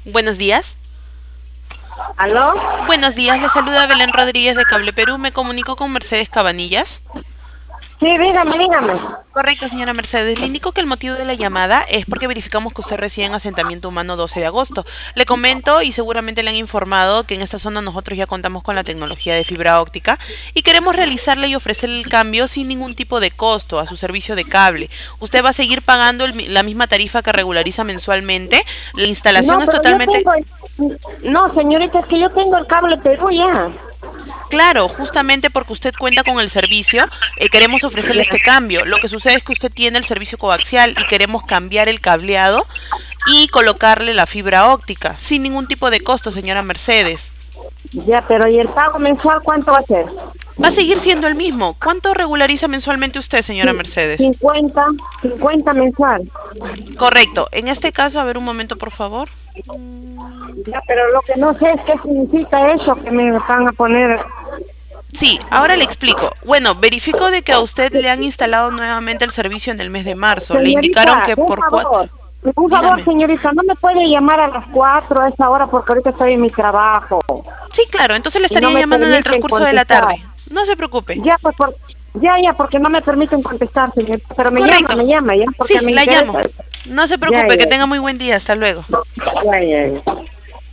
Buenos días. ¿Aló? Buenos días, le saluda Belén Rodríguez de Cable Perú. Me comunico con Mercedes Cabanillas. Sí, dígame. Correcto, señora Mercedes. Le indico que el motivo de la llamada es porque verificamos que usted reside en asentamiento humano 12 de agosto. Le comento y seguramente le han informado que en esta zona nosotros ya contamos con la tecnología de fibra óptica y queremos realizarle y ofrecerle el cambio sin ningún tipo de costo a su servicio de cable. Usted va a seguir pagando la misma tarifa que regulariza mensualmente. La No, instalación es pero yo totalmente... No, señorita, es que yo tengo el cable Perú ya. Claro, justamente porque usted cuenta con el servicio, queremos ofrecerle Ya. este cambio. Lo que sucede es que usted tiene el servicio coaxial y queremos cambiar el cableado y colocarle la fibra óptica, sin ningún tipo de costo, señora Mercedes. Ya, pero ¿y el pago mensual cuánto va a ser? Va a seguir siendo el mismo. ¿Cuánto regulariza mensualmente usted, señora Sí, Mercedes? 50 mensual. Correcto. En este caso, a ver un momento, por favor. Ya, pero lo que no sé es qué significa eso que me van a poner. Sí, ahora le explico. Bueno, verifico de que a usted le han instalado nuevamente el servicio en el mes de marzo. Le indicaron Señorita, que por cuatro... un favor, Dígame. señorita, no me puede llamar a las 4 a esa hora porque ahorita estoy en mi trabajo Sí, claro, entonces le y no estaría me llamando en el permiten transcurso de la contestar. tarde. No se preocupe. Ya, pues, porque no me permiten contestar, señorita, pero Correcto. me llama, ya, porque Sí, me la interesa. llamo. No se Ya, preocupe, que tenga muy buen día. Hasta luego. ya.